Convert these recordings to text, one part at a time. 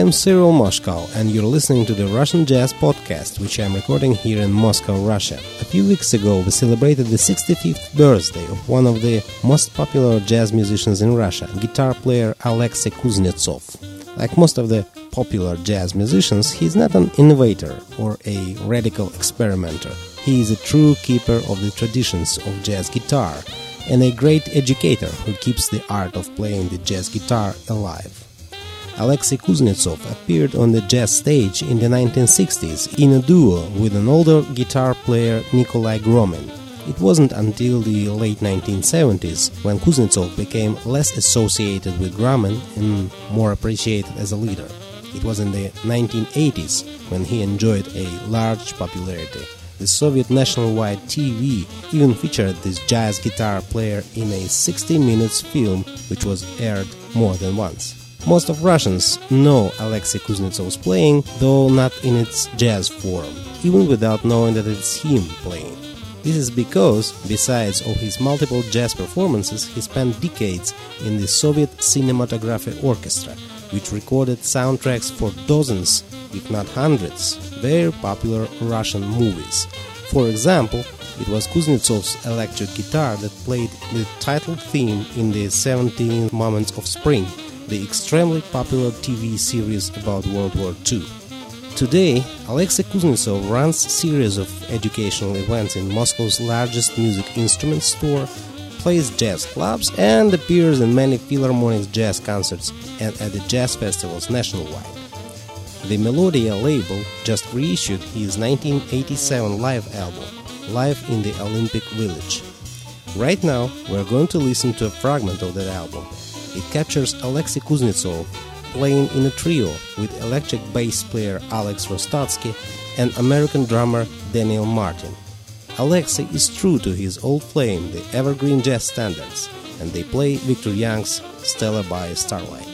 I'm Cyril Moscow, and you're listening to the Russian Jazz Podcast, which I'm recording here in Moscow, Russia. A few weeks ago, we celebrated the 65th birthday of one of the most popular jazz musicians in Russia, guitar player Alexei Kuznetsov. Like most of the popular jazz musicians, he's not an innovator or a radical experimenter. He is a true keeper of the traditions of jazz guitar and a great educator who keeps the art of playing the jazz guitar alive. Alexei Kuznetsov appeared on the jazz stage in the 1960s in a duo with an older guitar player Nikolai Gromin. It wasn't until the late 1970s when Kuznetsov became less associated with Gromin and more appreciated as a leader. It was in the 1980s when he enjoyed a large popularity. The Soviet nationwide TV even featured this jazz guitar player in a 60 minutes film which was aired more than once. Most of Russians know Alexei Kuznetsov's playing, though not in its jazz form, even without knowing that it's him playing. This is because, besides all his multiple jazz performances, he spent decades in the Soviet Cinematography Orchestra, which recorded soundtracks for dozens, if not hundreds, very popular Russian movies. For example, it was Kuznetsov's electric guitar that played the title theme in the 17 Moments of Spring, the extremely popular TV series about World War II. Today, Alexei Kuznetsov runs a series of educational events in Moscow's largest music instrument store, plays jazz clubs, and appears in many Philharmonic jazz concerts and at the jazz festivals nationwide. The Melodia label just reissued his 1987 live album, Live in the Olympic Village. Right now, we're going to listen to a fragment of that album. It captures Alexei Kuznetsov playing in a trio with electric bass player Alex Rostotsky and American drummer Daniel Martin. Alexei is true to his old flame, the evergreen jazz standards, and they play Victor Young's Stella by Starlight.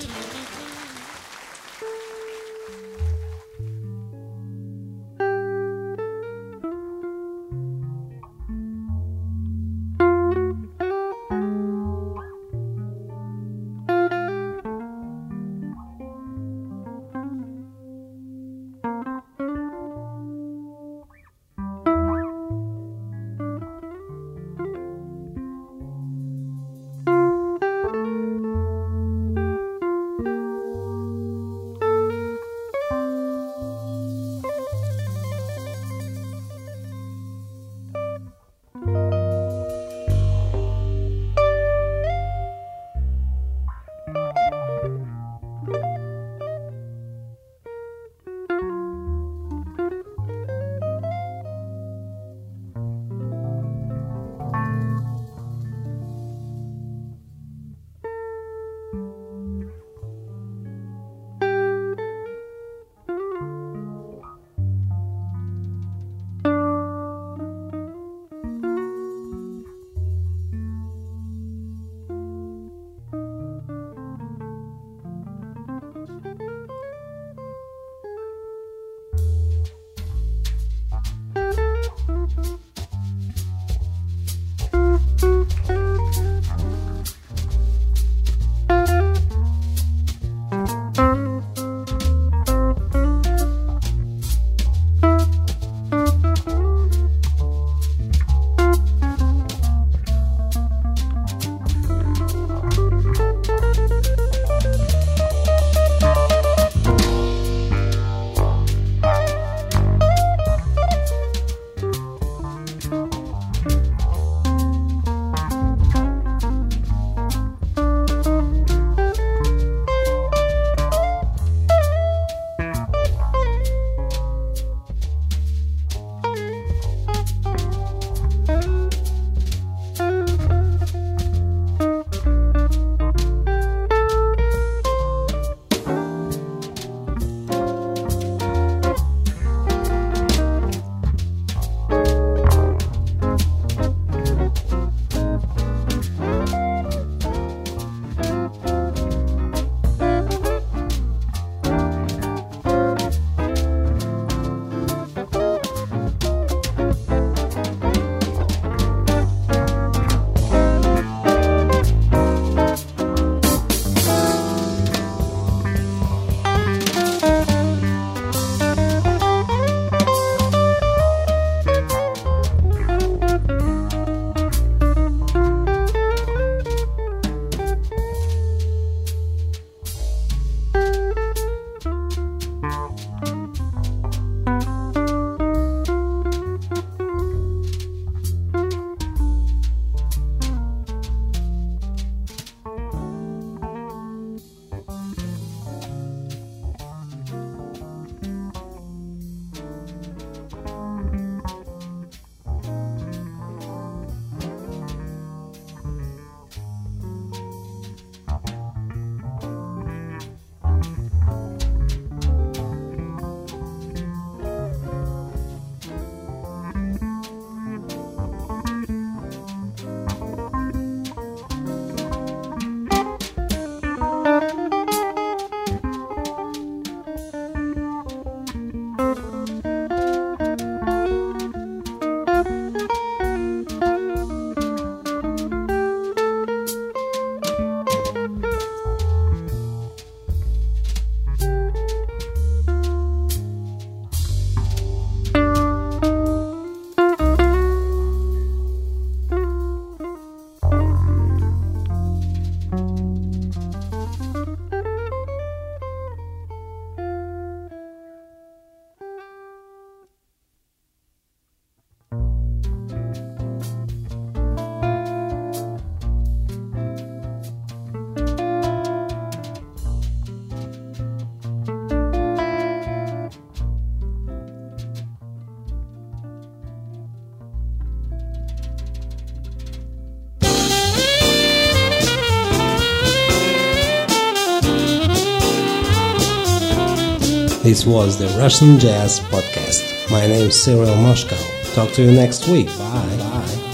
This was the Russian Jazz Podcast. My name is Cyril Moshkov. Talk to you next week. Bye.